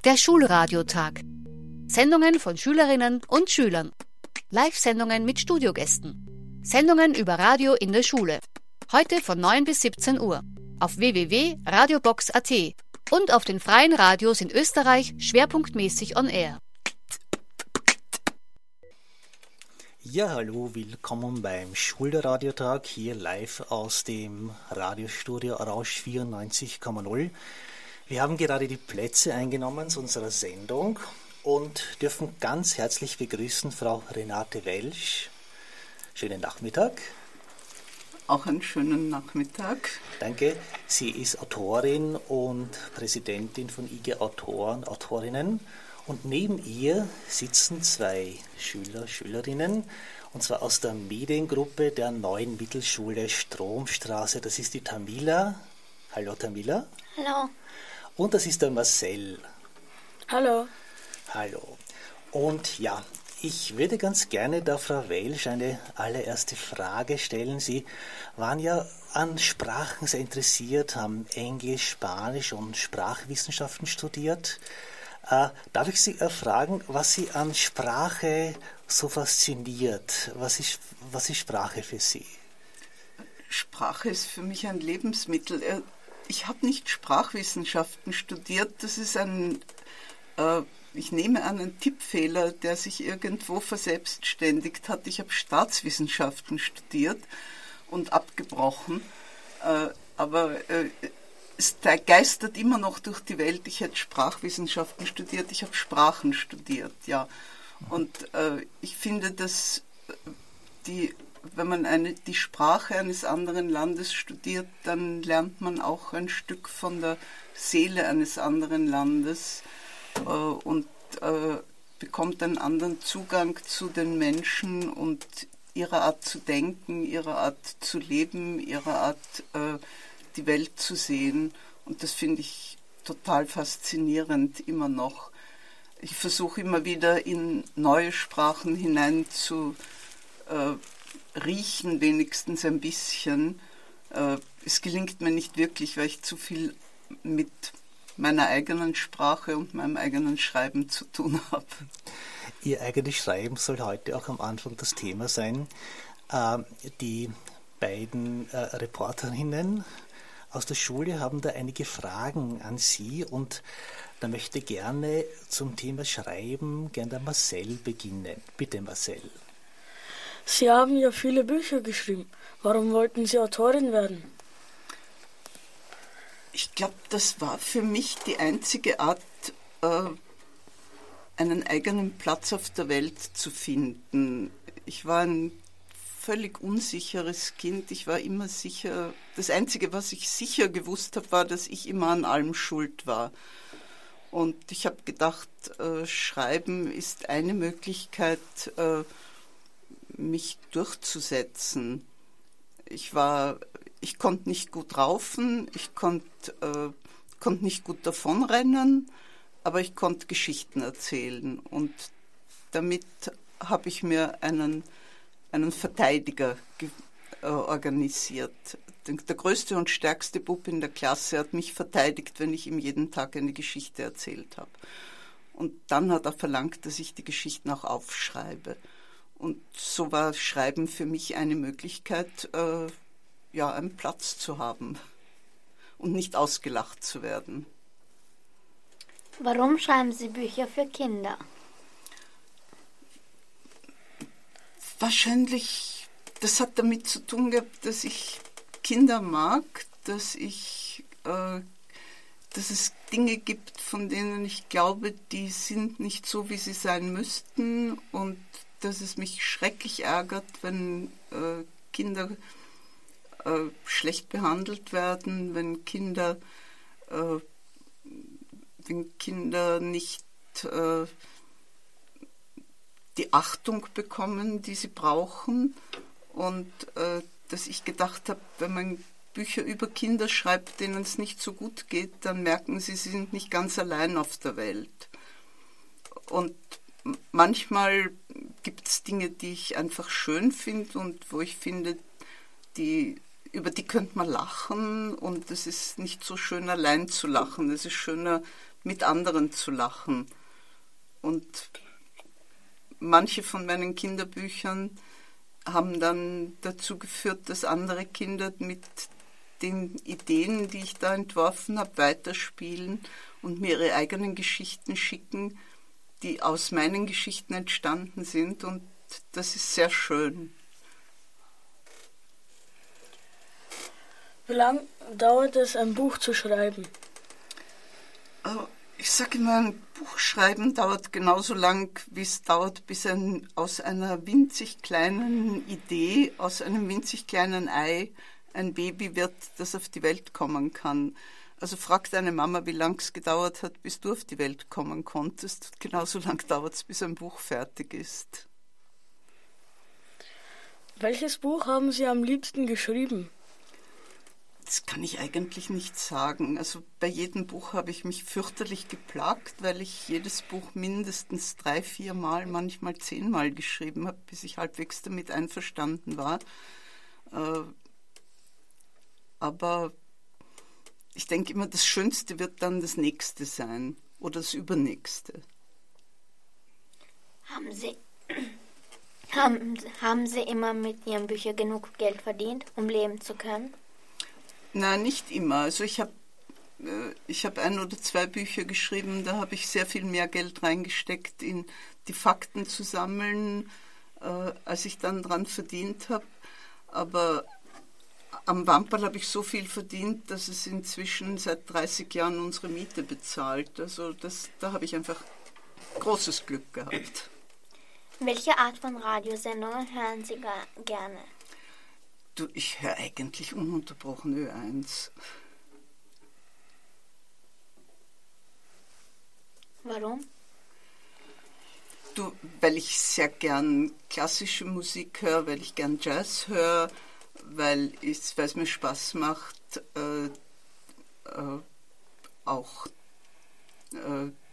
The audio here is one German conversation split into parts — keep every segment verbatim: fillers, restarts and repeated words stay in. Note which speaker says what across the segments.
Speaker 1: Der Schulradiotag. Sendungen von Schülerinnen und Schülern. Live-Sendungen mit Studiogästen. Sendungen über Radio in der Schule. Heute von neun bis siebzehn Uhr. Auf w w w punkt radiobox punkt a t und auf den freien Radios in Österreich schwerpunktmäßig on air.
Speaker 2: Ja, hallo, willkommen beim Schulradiotag hier live aus dem Radiostudio Rausch vierundneunzig Komma null. Wir haben gerade die Plätze eingenommen zu unserer Sendung und dürfen ganz herzlich begrüßen Frau Renate Welsch. Schönen Nachmittag.
Speaker 3: Auch einen schönen Nachmittag.
Speaker 2: Danke. Sie ist Autorin und Präsidentin von I G Autoren, Autorinnen. Und neben ihr sitzen zwei Schüler, Schülerinnen, und zwar aus der Mediengruppe der neuen Mittelschule Stromstraße. Das ist die Tamila. Hallo Tamila.
Speaker 4: Hallo.
Speaker 2: Und das ist der Marcel.
Speaker 4: Hallo.
Speaker 2: Hallo. Und ja, ich würde ganz gerne der Frau Welsch eine allererste Frage stellen. Sie waren ja an Sprachen sehr interessiert, haben Englisch, Spanisch und Sprachwissenschaften studiert. Äh, darf ich Sie äh, fragen, was Sie an Sprache so fasziniert? Was ist, was ist Sprache für Sie?
Speaker 3: Sprache ist für mich ein Lebensmittel. Ich habe nicht Sprachwissenschaften studiert. Das ist ein, äh, ich nehme an, ein Tippfehler, der sich irgendwo verselbstständigt hat. Ich habe Staatswissenschaften studiert und abgebrochen. Äh, aber äh, es geistert immer noch durch die Welt. Ich hätte Sprachwissenschaften studiert, ich habe Sprachen studiert, ja. Und äh, ich finde, dass die, wenn man eine, die Sprache eines anderen Landes studiert, dann lernt man auch ein Stück von der Seele eines anderen Landes äh, und äh, bekommt einen anderen Zugang zu den Menschen und ihrer Art zu denken, ihrer Art zu leben, ihrer Art äh, die Welt zu sehen, und das finde ich total faszinierend immer noch. Ich versuche immer wieder in neue Sprachen hinein zu äh, riechen, wenigstens ein bisschen. Äh, es gelingt mir nicht wirklich, weil ich zu viel mit meiner eigenen Sprache und meinem eigenen Schreiben zu tun habe.
Speaker 2: Ihr eigenes Schreiben soll heute auch am Anfang das Thema sein. Äh, die beiden äh, Reporterinnen aus der Schule haben da einige Fragen an Sie, und da möchte gerne zum Thema Schreiben gerne der Marcel beginnen. Bitte, Marcel.
Speaker 5: Sie haben ja viele Bücher geschrieben. Warum wollten Sie Autorin werden?
Speaker 3: Ich glaube, das war für mich die einzige Art, äh, einen eigenen Platz auf der Welt zu finden. Ich war ein völlig unsicheres Kind. Ich war immer sicher, das Einzige, was ich sicher gewusst habe, war, dass ich immer an allem schuld war. Und ich habe gedacht, äh, Schreiben ist eine Möglichkeit, äh, mich durchzusetzen. Ich war, ich konnte nicht gut raufen, ich konnte äh, konnt nicht gut davonrennen, aber ich konnte Geschichten erzählen. Und damit habe ich mir einen einen Verteidiger ge- äh, organisiert. Der, der größte und stärkste Bub in der Klasse hat mich verteidigt, wenn ich ihm jeden Tag eine Geschichte erzählt habe. Und dann hat er verlangt, dass ich die Geschichten auch aufschreibe. Und so war Schreiben für mich eine Möglichkeit, äh, ja, einen Platz zu haben und nicht ausgelacht zu werden.
Speaker 4: Warum schreiben Sie Bücher für Kinder?
Speaker 3: Wahrscheinlich, das hat damit zu tun gehabt, dass ich Kinder mag, dass ich, äh, dass es Dinge gibt, von denen ich glaube, die sind nicht so, wie sie sein müssten, und dass es mich schrecklich ärgert, wenn äh, Kinder äh, schlecht behandelt werden, wenn Kinder, äh, wenn Kinder nicht äh, die Achtung bekommen, die sie brauchen, und äh, dass ich gedacht habe, wenn man Bücher über Kinder schreibt, denen es nicht so gut geht, dann merken sie, sie sind nicht ganz allein auf der Welt. Und manchmal gibt es Dinge, die ich einfach schön finde und wo ich finde, die, über die könnte man lachen, und es ist nicht so schön, allein zu lachen. Es ist schöner, mit anderen zu lachen. Und manche von meinen Kinderbüchern haben dann dazu geführt, dass andere Kinder mit den Ideen, die ich da entworfen habe, weiterspielen und mir ihre eigenen Geschichten schicken, die aus meinen Geschichten entstanden sind. Und das ist sehr schön.
Speaker 5: Wie lange dauert es, ein Buch zu schreiben?
Speaker 3: Ich sage immer, ein Buch schreiben dauert genauso lang, wie es dauert, bis ein, aus einer winzig kleinen Idee, aus einem winzig kleinen Ei, ein Baby wird, das auf die Welt kommen kann. Also frag deine Mama, wie lange es gedauert hat, bis du auf die Welt kommen konntest. Genauso lang dauert es, bis ein Buch fertig ist.
Speaker 5: Welches Buch haben Sie am liebsten geschrieben?
Speaker 3: Das kann ich eigentlich nicht sagen. Also bei jedem Buch habe ich mich fürchterlich geplagt, weil ich jedes Buch mindestens drei, vier Mal, manchmal zehnmal geschrieben habe, bis ich halbwegs damit einverstanden war. Aber ich denke immer, das Schönste wird dann das Nächste sein oder das Übernächste.
Speaker 4: Haben Sie, haben, haben Sie immer mit Ihren Büchern genug Geld verdient, um leben zu können?
Speaker 3: Nein, nicht immer. Also ich habe ich hab ein oder zwei Bücher geschrieben, da habe ich sehr viel mehr Geld reingesteckt, in die Fakten zu sammeln, äh, als ich dann dran verdient habe. Aber am Wamperl habe ich so viel verdient, dass es inzwischen seit dreißig Jahren unsere Miete bezahlt. Also das, da habe ich einfach großes Glück gehabt.
Speaker 4: Welche Art von Radiosendungen hören Sie gerne?
Speaker 3: Du, ich höre eigentlich ununterbrochen Ö eins.
Speaker 4: Warum?
Speaker 3: Du, weil ich sehr gern klassische Musik höre, weil ich gern Jazz höre, weil es mir Spaß macht, äh, äh, auch äh, äh,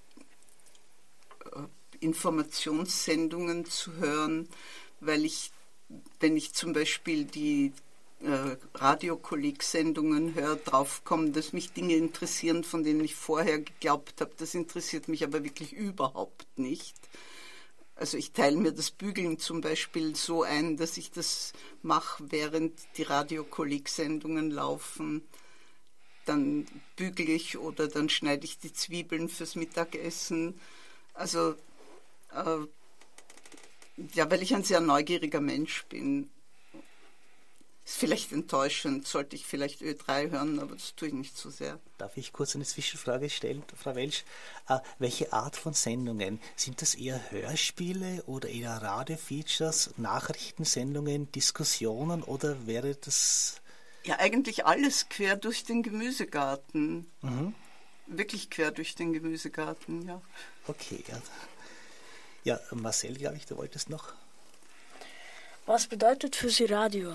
Speaker 3: Informationssendungen zu hören, weil ich, wenn ich zum Beispiel die äh, Radiokolleg-Sendungen höre, draufkomme, dass mich Dinge interessieren, von denen ich vorher geglaubt habe, das interessiert mich aber wirklich überhaupt nicht. Also ich teile mir das Bügeln zum Beispiel so ein, dass ich das mache, während die Radiokolleg-Sendungen laufen. Dann bügele ich oder dann schneide ich die Zwiebeln fürs Mittagessen. Also äh, ja, weil ich ein sehr neugieriger Mensch bin. Ist vielleicht enttäuschend, sollte ich vielleicht Ö drei hören, aber das tue ich nicht so sehr.
Speaker 2: Darf ich kurz eine Zwischenfrage stellen, Frau Welsch? Äh, welche Art von Sendungen? Sind das eher Hörspiele oder eher Radiofeatures, Nachrichtensendungen, Diskussionen oder wäre das...
Speaker 3: Ja, eigentlich alles quer durch den Gemüsegarten.
Speaker 2: Mhm.
Speaker 3: Wirklich quer durch den Gemüsegarten, ja.
Speaker 2: Okay, ja. Ja, Marcel, glaube ich, du wolltest noch...
Speaker 5: Was bedeutet für Sie Radio?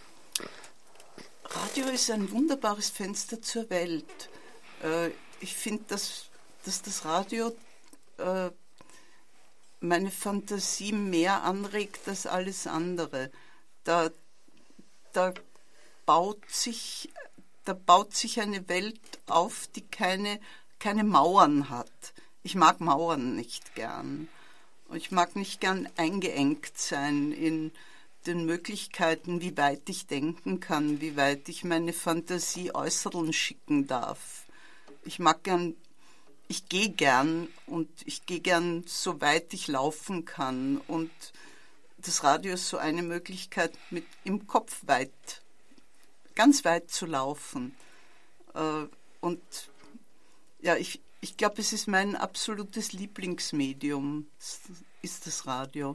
Speaker 3: Radio ist ein wunderbares Fenster zur Welt. Äh, ich finde, dass, dass das Radio äh, meine Fantasie mehr anregt als alles andere. Da, da, baut sich, da baut sich eine Welt auf, die keine, keine Mauern hat. Ich mag Mauern nicht gern. Ich mag nicht gern eingeengt sein in den Möglichkeiten, wie weit ich denken kann, wie weit ich meine Fantasie äußern schicken darf. Ich mag gern, ich gehe gern und ich gehe gern so weit ich laufen kann. Und das Radio ist so eine Möglichkeit, mit im Kopf weit, ganz weit zu laufen. Und ja, ich, ich glaube, es ist mein absolutes Lieblingsmedium, ist das Radio.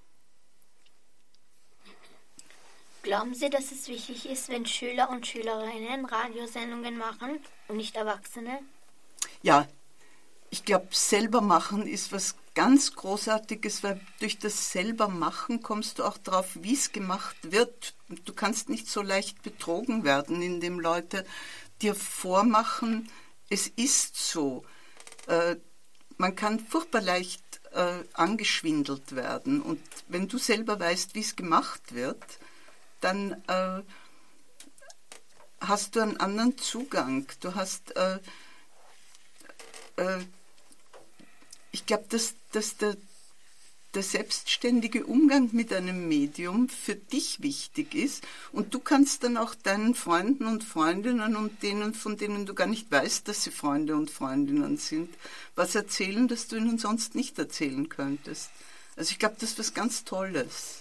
Speaker 4: Glauben Sie, dass es wichtig ist, wenn Schüler und Schülerinnen Radiosendungen machen und nicht Erwachsene?
Speaker 3: Ja, ich glaube, selber machen ist was ganz Großartiges, weil durch das selber machen kommst du auch darauf, wie es gemacht wird. Du kannst nicht so leicht betrogen werden, indem Leute dir vormachen, es ist so. Äh, man kann furchtbar leicht äh, angeschwindelt werden. Und wenn du selber weißt, wie es gemacht wird, dann äh, hast du einen anderen Zugang. Du hast, äh, äh, ich glaube, dass, dass der, der selbstständige Umgang mit einem Medium für dich wichtig ist und du kannst dann auch deinen Freunden und Freundinnen und denen, von denen du gar nicht weißt, dass sie Freunde und Freundinnen sind, was erzählen, das du ihnen sonst nicht erzählen könntest. Also ich glaube, das ist was ganz Tolles.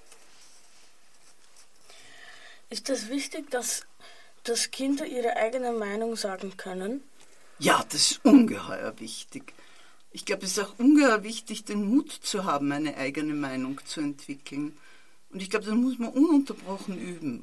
Speaker 5: Ist es wichtig, dass, dass Kinder ihre eigene Meinung sagen können?
Speaker 3: Ja, das ist ungeheuer wichtig. Ich glaube, es ist auch ungeheuer wichtig, den Mut zu haben, eine eigene Meinung zu entwickeln. Und ich glaube, das muss man ununterbrochen üben.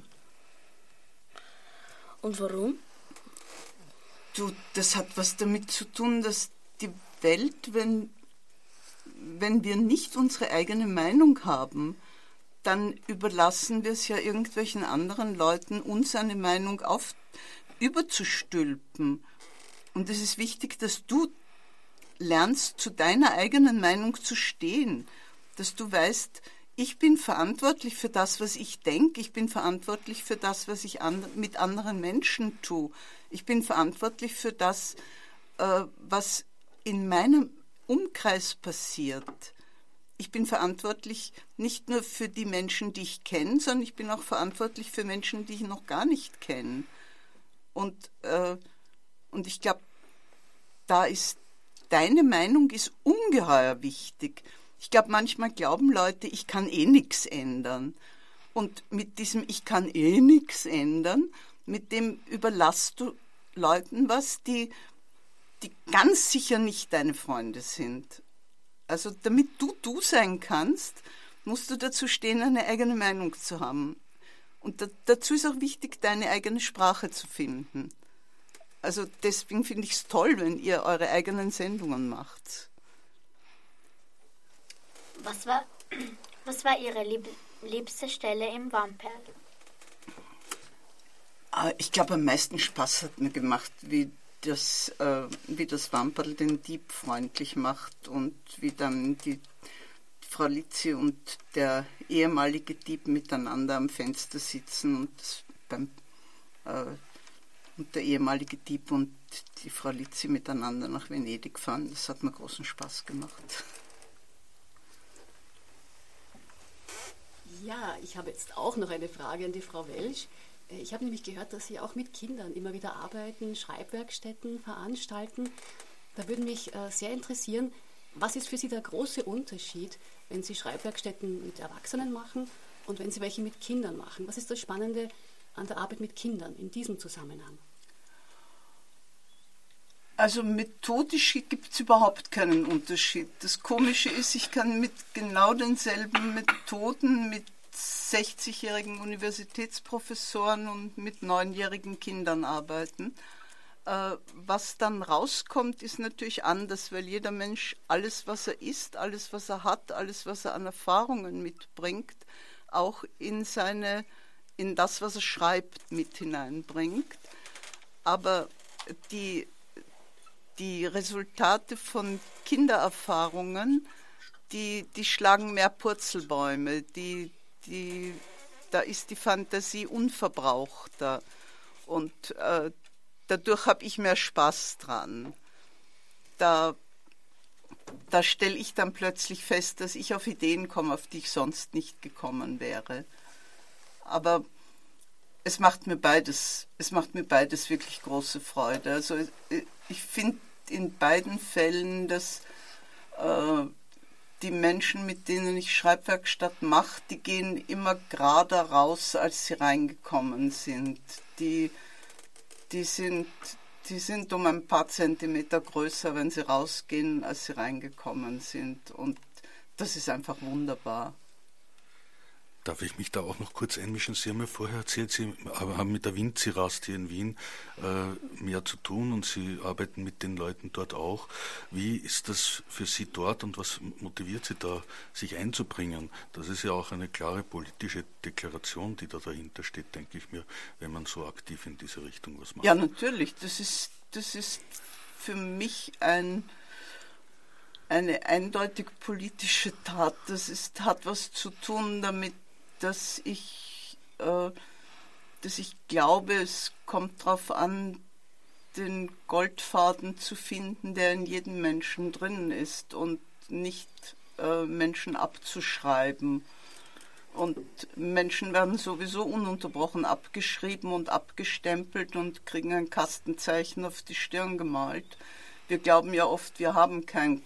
Speaker 5: Und warum?
Speaker 3: Du, das hat was damit zu tun, dass die Welt, wenn, wenn wir nicht unsere eigene Meinung haben, dann überlassen wir es ja irgendwelchen anderen Leuten, uns eine Meinung auf, überzustülpen. Und es ist wichtig, dass du lernst, zu deiner eigenen Meinung zu stehen, dass du weißt, ich bin verantwortlich für das, was ich denke, ich bin verantwortlich für das, was ich an, mit anderen Menschen tue, ich bin verantwortlich für das, äh, was in meinem Umkreis passiert. Ich bin verantwortlich nicht nur für die Menschen, die ich kenne, sondern ich bin auch verantwortlich für Menschen, die ich noch gar nicht kenne. Und, äh, und ich glaube, da ist deine Meinung ist ungeheuer wichtig. Ich glaube, manchmal glauben Leute, ich kann eh nichts ändern. Und mit diesem ich kann eh nichts ändern, mit dem überlässt du Leuten was, die, die ganz sicher nicht deine Freunde sind. Also damit du du sein kannst, musst du dazu stehen, eine eigene Meinung zu haben. Und da, dazu ist auch wichtig, deine eigene Sprache zu finden. Also deswegen finde ich es toll, wenn ihr eure eigenen Sendungen macht.
Speaker 4: Was war, was war Ihre lieb, liebste Stelle im Wamperl?
Speaker 3: Ich glaube, am meisten Spaß hat mir gemacht, wie das, äh, wie das Wamperl den Dieb freundlich macht und wie dann die Frau Litzi und der ehemalige Dieb miteinander am Fenster sitzen und, das beim, äh, und der ehemalige Dieb und die Frau Litzi miteinander nach Venedig fahren. Das hat mir großen Spaß gemacht.
Speaker 6: Ja, ich habe jetzt auch noch eine Frage an die Frau Welsch. Ich habe nämlich gehört, dass Sie auch mit Kindern immer wieder arbeiten, Schreibwerkstätten veranstalten. Da würde mich sehr interessieren, was ist für Sie der große Unterschied, wenn Sie Schreibwerkstätten mit Erwachsenen machen und wenn Sie welche mit Kindern machen? Was ist das Spannende an der Arbeit mit Kindern in diesem Zusammenhang?
Speaker 3: Also methodisch gibt es überhaupt keinen Unterschied. Das Komische ist, ich kann mit genau denselben Methoden mit sechzigjährigen Universitätsprofessoren und mit neunjährigen Kindern arbeiten. Äh, was dann rauskommt, ist natürlich anders, weil jeder Mensch alles, was er ist, alles, was er hat, alles, was er an Erfahrungen mitbringt, auch in seine, in das, was er schreibt, mit hineinbringt. Aber die, die Resultate von Kindererfahrungen, die, die schlagen mehr Purzelbäume, die Die, da ist die Fantasie unverbrauchter und äh, dadurch habe ich mehr Spaß dran. Da, da stelle ich dann plötzlich fest, dass ich auf Ideen komme, auf die ich sonst nicht gekommen wäre. Aber es macht mir beides, es macht mir beides wirklich große Freude. Also ich finde in beiden Fällen, dass äh, die Menschen, mit denen ich Schreibwerkstatt mache, die gehen immer gerader raus, als sie reingekommen sind. Die, die, sind, die sind um ein paar Zentimeter größer, wenn sie rausgehen, als sie reingekommen sind. Und das ist einfach wunderbar.
Speaker 7: Darf ich mich da auch noch kurz einmischen? Sie haben ja vorher erzählt, Sie haben mit der Winzi-Rast hier in Wien äh, mehr zu tun und Sie arbeiten mit den Leuten dort auch. Wie ist das für Sie dort und was motiviert Sie da, sich einzubringen? Das ist ja auch eine klare politische Deklaration, die da dahinter steht, denke ich mir, wenn man so aktiv in diese Richtung was macht.
Speaker 3: Ja, natürlich. Das ist, das ist für mich ein... eine eindeutig politische Tat. Das ist, hat was zu tun damit, dass ich, äh, dass ich glaube, es kommt darauf an, den Goldfaden zu finden, der in jedem Menschen drin ist und nicht äh, Menschen abzuschreiben. Und Menschen werden sowieso ununterbrochen abgeschrieben und abgestempelt und kriegen ein Kastenzeichen auf die Stirn gemalt. Wir glauben ja oft, wir haben kein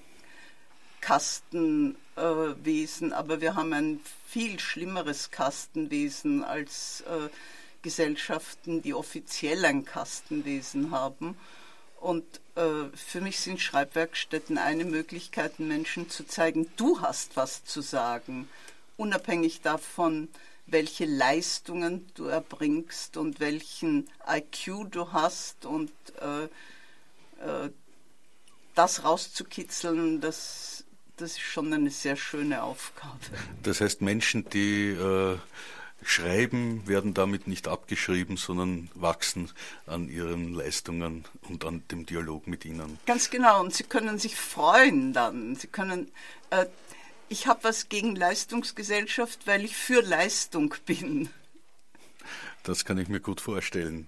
Speaker 3: Kastenwesen, äh, aber wir haben ein viel schlimmeres Kastenwesen als äh, Gesellschaften, die offiziell ein Kastenwesen haben. Und äh, für mich sind Schreibwerkstätten eine Möglichkeit, Menschen zu zeigen, du hast was zu sagen, unabhängig davon, welche Leistungen du erbringst und welchen I Q du hast. Und äh, äh, das rauszukitzeln, das, das ist schon eine sehr schöne Aufgabe.
Speaker 7: Das heißt, Menschen, die äh, schreiben, werden damit nicht abgeschrieben, sondern wachsen an ihren Leistungen und an dem Dialog mit ihnen.
Speaker 3: Ganz genau, und sie können sich freuen dann. Sie können, äh, ich habe was gegen Leistungsgesellschaft, weil ich für Leistung bin.
Speaker 7: Das kann ich mir gut vorstellen.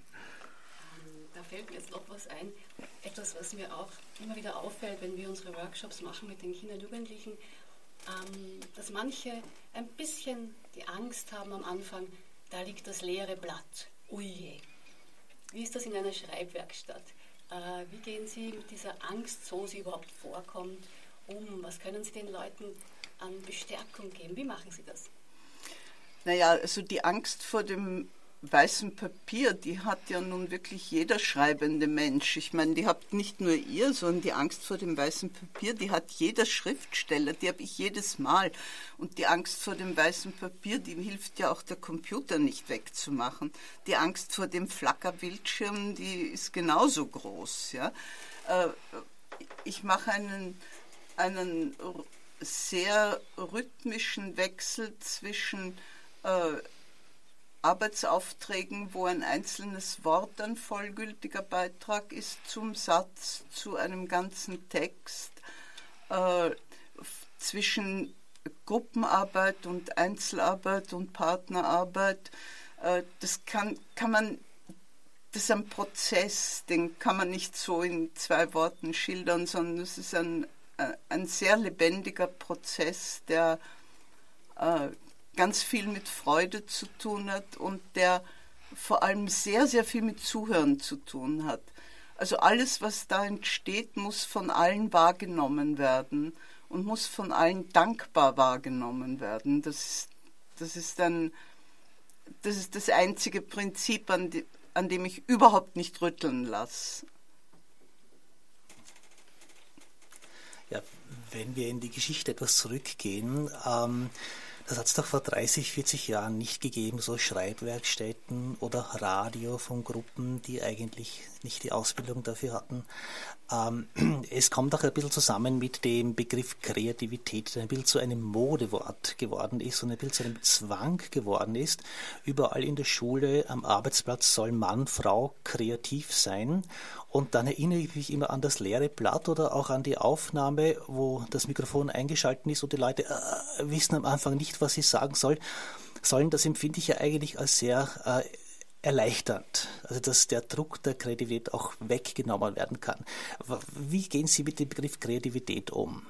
Speaker 6: Da fällt mir jetzt noch was ein. Etwas, was mir auch immer wieder auffällt, wenn wir unsere Workshops machen mit den Kindern und Jugendlichen, ähm, dass manche ein bisschen die Angst haben am Anfang, da liegt das leere Blatt. Uje. Wie ist das in einer Schreibwerkstatt? Äh, wie gehen Sie mit dieser Angst, so sie überhaupt vorkommt, um? Was können Sie den Leuten an Bestärkung geben? Wie machen Sie das?
Speaker 3: Naja, also die Angst vor dem weißen Papier, die hat ja nun wirklich jeder schreibende Mensch. Ich meine, die hat nicht nur ihr, sondern die Angst vor dem weißen Papier, die hat jeder Schriftsteller, die habe ich jedes Mal. Und die Angst vor dem weißen Papier, die hilft ja auch der Computer nicht wegzumachen. Die Angst vor dem Flackerbildschirm, die ist genauso groß. Ja? Ich mache einen, einen sehr rhythmischen Wechsel zwischen äh, Arbeitsaufträgen, wo ein einzelnes Wort ein vollgültiger Beitrag ist zum Satz, zu einem ganzen Text, äh, zwischen Gruppenarbeit und Einzelarbeit und Partnerarbeit. Äh, das kann, kann man, das ist ein Prozess, den kann man nicht so in zwei Worten schildern, sondern es ist ein, ein sehr lebendiger Prozess, der äh, ganz viel mit Freude zu tun hat und der vor allem sehr, sehr viel mit Zuhören zu tun hat. Also alles, was da entsteht, muss von allen wahrgenommen werden und muss von allen dankbar wahrgenommen werden. Das ist, das ist, ein, das, ist das einzige Prinzip, an, die, an dem ich überhaupt nicht rütteln lasse.
Speaker 2: Ja, wenn wir in die Geschichte etwas zurückgehen, ähm, das hat es doch vor dreißig, vierzig Jahren nicht gegeben, so Schreibwerkstätten oder Radio von Gruppen, die eigentlich nicht die Ausbildung dafür hatten. Ähm, es kommt auch ein bisschen zusammen mit dem Begriff Kreativität, der ein bisschen zu einem Modewort geworden ist und ein bisschen zu einem Zwang geworden ist. Überall in der Schule, am Arbeitsplatz soll Mann, Frau kreativ sein. Und dann erinnere ich mich immer an das leere Blatt oder auch an die Aufnahme, wo das Mikrofon eingeschaltet ist und die Leute äh, wissen am Anfang nicht, was sie sagen soll, sollen. Das empfinde ich ja eigentlich als sehr äh, erleichternd. Also dass der Druck der Kreativität auch weggenommen werden kann. Wie gehen Sie mit dem Begriff Kreativität um?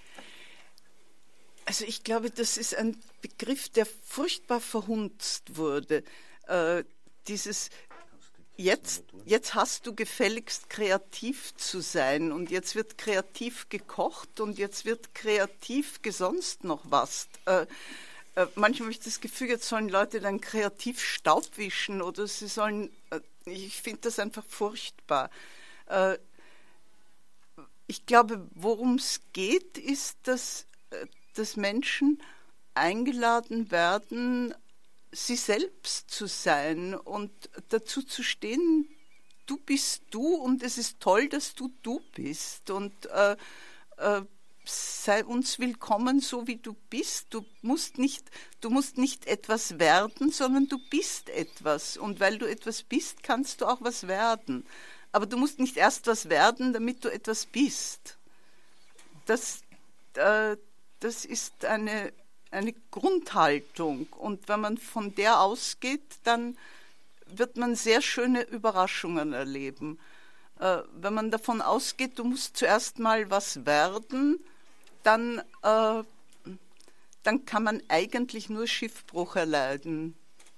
Speaker 3: Also ich glaube, das ist ein Begriff, der furchtbar verhunzt wurde. Äh, dieses Jetzt, jetzt hast du gefälligst kreativ zu sein und jetzt wird kreativ gekocht und jetzt wird kreativ gesonst noch was. Äh, äh, manchmal habe ich das Gefühl, jetzt sollen Leute dann kreativ Staub wischen oder sie sollen, äh, ich finde das einfach furchtbar. Äh, ich glaube, worum es geht, ist, dass, äh, dass Menschen eingeladen werden, sie selbst zu sein und dazu zu stehen, du bist du und es ist toll, dass du du bist und äh, äh, sei uns willkommen, so wie du bist. Du musst nicht, du musst nicht etwas werden, sondern du bist etwas und weil du etwas bist, kannst du auch was werden. Aber du musst nicht erst was werden, damit du etwas bist. Das, äh, das ist eine eine Grundhaltung. Und wenn man von der ausgeht, dann wird man sehr schöne Überraschungen erleben. Äh, wenn man davon ausgeht, du musst zuerst mal was werden, dann, äh, dann kann man eigentlich nur Schiffbruch erleiden.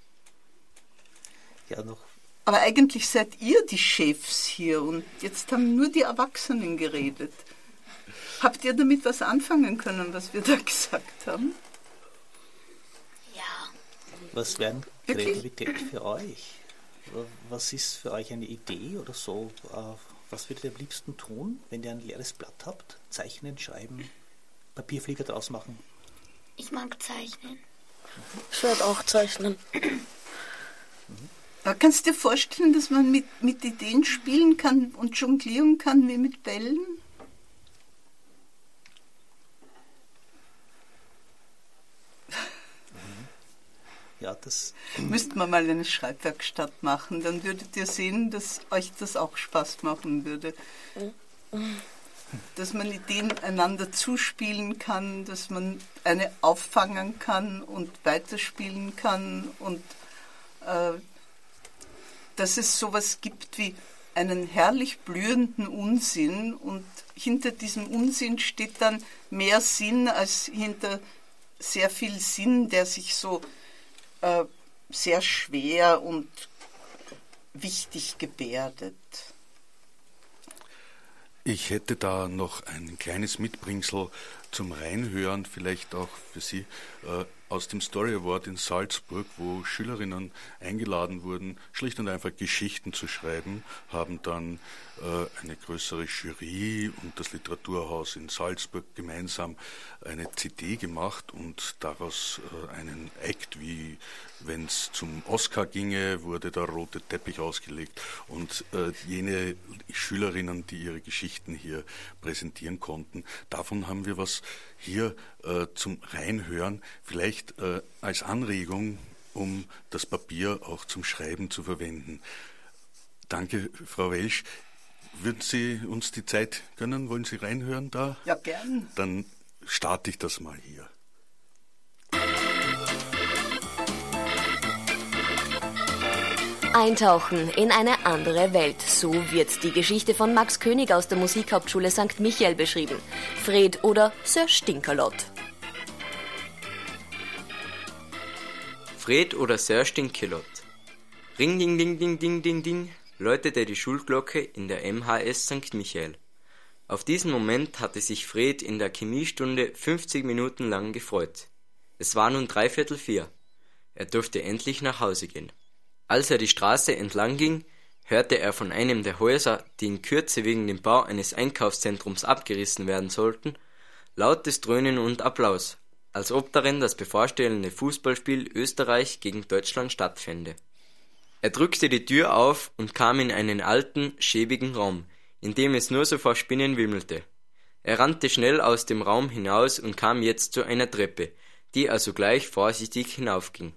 Speaker 2: Ja, noch.
Speaker 3: Aber eigentlich seid ihr die Chefs hier und jetzt haben nur die Erwachsenen geredet. Habt ihr damit was anfangen können, was wir da gesagt haben?
Speaker 4: Ja.
Speaker 2: Was wäre Kreativität für euch? Was ist für euch eine Idee oder so? Was würdet ihr am liebsten tun, wenn ihr ein leeres Blatt habt? Zeichnen, schreiben, Papierflieger draus machen?
Speaker 4: Ich mag zeichnen.
Speaker 5: Ich werde auch zeichnen.
Speaker 3: Mhm. Kannst du dir vorstellen, dass man mit, mit Ideen spielen kann und jonglieren kann wie mit Bällen?
Speaker 2: Ja, das
Speaker 3: müssten wir mal eine Schreibwerkstatt machen, dann würdet ihr sehen, dass euch das auch Spaß machen würde. Dass man Ideen einander zuspielen kann, dass man eine auffangen kann und weiterspielen kann und äh, dass es sowas gibt wie einen herrlich blühenden Unsinn und hinter diesem Unsinn steht dann mehr Sinn als hinter sehr viel Sinn, der sich so äh, sehr schwer und wichtig gebärdet.
Speaker 7: Ich hätte da noch ein kleines Mitbringsel zum Reinhören, vielleicht auch für Sie, äh, aus dem Story Award in Salzburg, wo Schülerinnen eingeladen wurden, schlicht und einfach Geschichten zu schreiben, haben dann äh, eine größere Jury und das Literaturhaus in Salzburg gemeinsam eine C D gemacht und daraus äh, einen Act, wie wenn es zum Oscar ginge, wurde der rote Teppich ausgelegt und äh, jene Schülerinnen, die ihre Geschichten hier präsentieren konnten, davon haben wir was hier äh, zum Reinhören, vielleicht äh, als Anregung, um das Papier auch zum Schreiben zu verwenden. Danke, Frau Welsch. Würden Sie uns die Zeit gönnen? Wollen Sie reinhören da?
Speaker 3: Ja, gern.
Speaker 7: Dann starte ich das mal hier.
Speaker 8: Eintauchen in eine andere Welt. So wird die Geschichte von Max König aus der Musikhauptschule Sankt Michael beschrieben. Fred oder Sir Stinkerlot.
Speaker 9: Fred oder Sir Stinkerlot. Ring ding ding ding ding ding ding läutete die Schulglocke in der M H S Sankt Michael. Auf diesen Moment hatte sich Fred in der Chemiestunde fünfzig Minuten lang gefreut. Es war nun dreiviertel vier. Er durfte endlich nach Hause gehen. Als er die Straße entlang ging, hörte er von einem der Häuser, die in Kürze wegen dem Bau eines Einkaufszentrums abgerissen werden sollten, lautes Dröhnen und Applaus, als ob darin das bevorstehende Fußballspiel Österreich gegen Deutschland stattfände. Er drückte die Tür auf und kam in einen alten, schäbigen Raum, in dem es nur so vor Spinnen wimmelte. Er rannte schnell aus dem Raum hinaus und kam jetzt zu einer Treppe, die er sogleich vorsichtig hinaufging.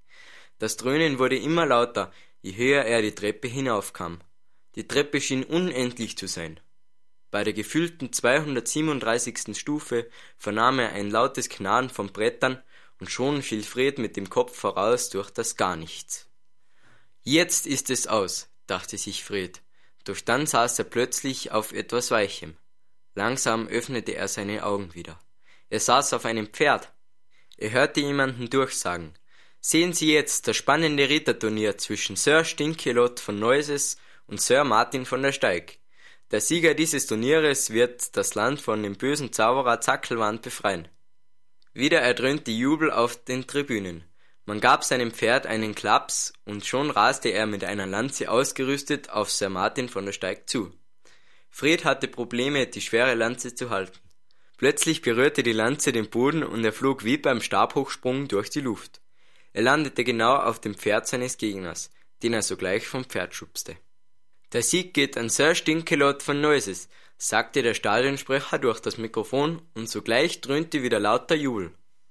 Speaker 9: Das Dröhnen wurde immer lauter, je höher er die Treppe hinaufkam. Die Treppe schien unendlich zu sein. Bei der gefühlten zweihundertsiebenunddreißigsten Stufe vernahm er ein lautes Knarren von Brettern und schon fiel Fred mit dem Kopf voraus durch das Garnichts. Jetzt ist es aus, dachte sich Fred, doch dann saß er plötzlich auf etwas Weichem. Langsam öffnete er seine Augen wieder. Er saß auf einem Pferd. Er hörte jemanden durchsagen: Sehen Sie jetzt das spannende Ritterturnier zwischen Sir Stinkerlot von Neuses und Sir Martin von der Steig. Der Sieger dieses Turnieres wird das Land von dem bösen Zauberer Zackelwand befreien. Wieder erdröhnte Jubel auf den Tribünen. Man gab seinem Pferd einen Klaps und schon raste er mit einer Lanze ausgerüstet auf Sir Martin von der Steig zu. Fred hatte Probleme, die schwere Lanze zu halten. Plötzlich berührte die Lanze den Boden und er flog wie beim Stabhochsprung durch die Luft. Er landete genau auf dem Pferd seines Gegners, den er sogleich vom Pferd schubste. Der Sieg geht an Sir Stinkerlot von Neuses, sagte der Stadionsprecher durch das Mikrofon und sogleich dröhnte wieder lauter Jubel.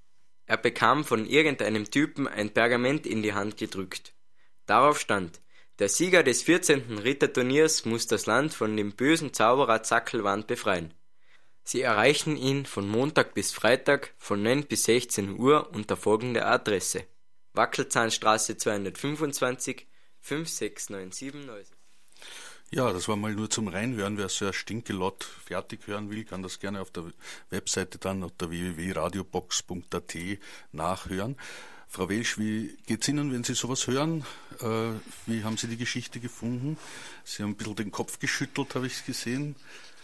Speaker 9: Er bekam von irgendeinem Typen ein Pergament in die Hand gedrückt. Darauf stand: Der Sieger des vierzehnten Ritterturniers muss das Land von dem bösen Zauberer Zackelwand befreien. Sie erreichen ihn von Montag bis Freitag von neun bis sechzehn Uhr unter folgender Adresse: Wackelzahnstraße zweihundertfünfundzwanzig fünf sechs neun sieben Neuses.
Speaker 7: Ja, das war mal nur zum Reinhören. Wer Sir Stinkelott fertig hören will, kann das gerne auf der Webseite dann unter w w w punkt radiobox punkt a t nachhören. Frau Welsch, wie geht's Ihnen, wenn Sie sowas hören? Äh, wie haben Sie die Geschichte gefunden? Sie haben ein bisschen den Kopf geschüttelt, habe ich gesehen.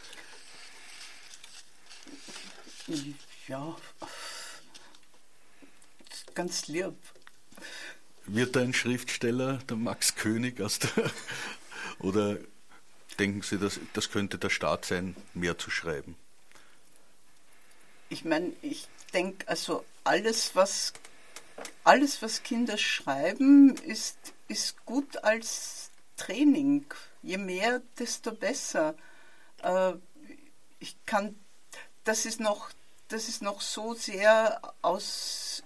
Speaker 3: Ja, ganz lieb.
Speaker 7: Wird da ein Schriftsteller, der Max König, aus der, oder denken Sie, dass das könnte der Start sein, mehr zu schreiben?
Speaker 3: Ich meine, ich denke, also alles, was alles, was Kinder schreiben, ist, ist gut als Training. Je mehr, desto besser. Äh, ich kann, das ist noch, das ist noch so sehr aus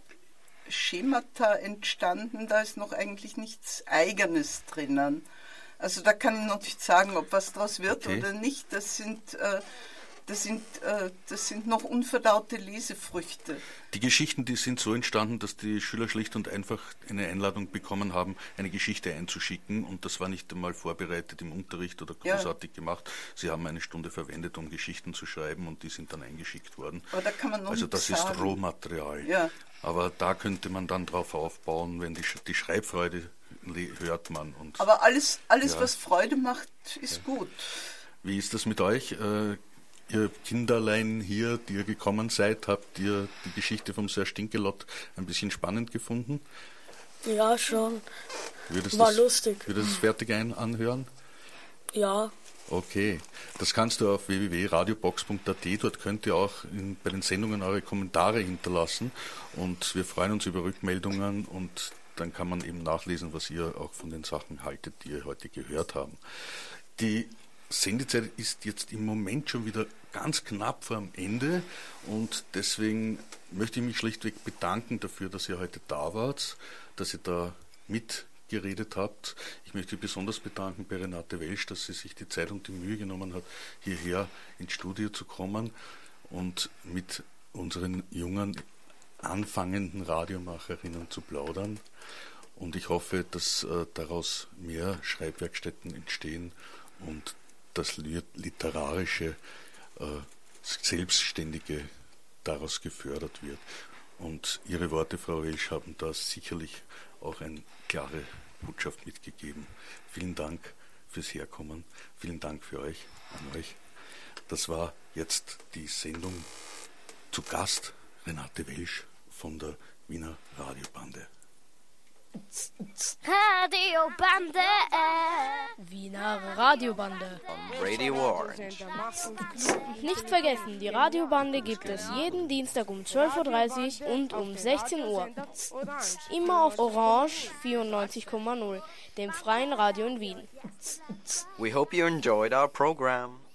Speaker 3: Schemata entstanden, da ist noch eigentlich nichts Eigenes drinnen. Also da kann ich noch nicht sagen, ob was draus wird okay. oder nicht. Das sind, äh, das sind, äh, das sind noch unverdaute Lesefrüchte.
Speaker 7: Die Geschichten, die sind so entstanden, dass die Schüler schlicht und einfach eine Einladung bekommen haben, eine Geschichte einzuschicken, und das war nicht einmal vorbereitet im Unterricht oder großartig ja. gemacht. Sie haben eine Stunde verwendet, um Geschichten zu schreiben, und die sind dann eingeschickt worden.
Speaker 3: Aber da kann man noch
Speaker 7: also das ist
Speaker 3: sagen.
Speaker 7: Rohmaterial.
Speaker 3: Ja.
Speaker 7: Aber da könnte man dann drauf aufbauen, wenn die, die Schreibfreude hört man. Und
Speaker 3: aber alles, alles
Speaker 7: ja.
Speaker 3: was Freude macht, ist ja. gut.
Speaker 7: Wie ist das mit euch? Äh, ihr Kinderlein hier, die ihr gekommen seid, habt ihr die Geschichte vom Sir Stinkelott ein bisschen spannend gefunden?
Speaker 5: Ja, schon.
Speaker 7: Würdest
Speaker 5: War
Speaker 7: das,
Speaker 5: lustig.
Speaker 7: Würdest du es fertig ein anhören?
Speaker 5: Ja.
Speaker 7: Okay, das kannst du auf w w w punkt radiobox punkt a t, dort könnt ihr auch in, bei den Sendungen eure Kommentare hinterlassen, und wir freuen uns über Rückmeldungen, und dann kann man eben nachlesen, was ihr auch von den Sachen haltet, die ihr heute gehört haben. Die Sendezeit ist jetzt im Moment schon wieder ganz knapp vor dem Ende, und deswegen möchte ich mich schlichtweg bedanken dafür, dass ihr heute da wart, dass ihr da mitgeredet habt. Ich möchte mich besonders bedanken bei Renate Welsch, dass sie sich die Zeit und die Mühe genommen hat, hierher ins Studio zu kommen und mit unseren jungen, anfangenden Radiomacherinnen zu plaudern. Und ich hoffe, dass äh, daraus mehr Schreibwerkstätten entstehen und das Literarische, äh, Selbstständige daraus gefördert wird. Und Ihre Worte, Frau Welsch, haben da sicherlich auch eine klare Botschaft mitgegeben. Vielen Dank fürs Herkommen. Vielen Dank für euch, an euch. Das war jetzt die Sendung zu Gast Renate Welsch von der Wiener Radiobande.
Speaker 10: Radiobande, Wiener Radiobande.
Speaker 11: Radio Orange.
Speaker 10: Nicht vergessen, die Radiobande gibt es jeden Dienstag um zwölf Uhr dreißig und um sechzehn Uhr. Immer auf Orange vierundneunzig Komma null, dem freien Radio in Wien.
Speaker 11: We hope you enjoyed our program.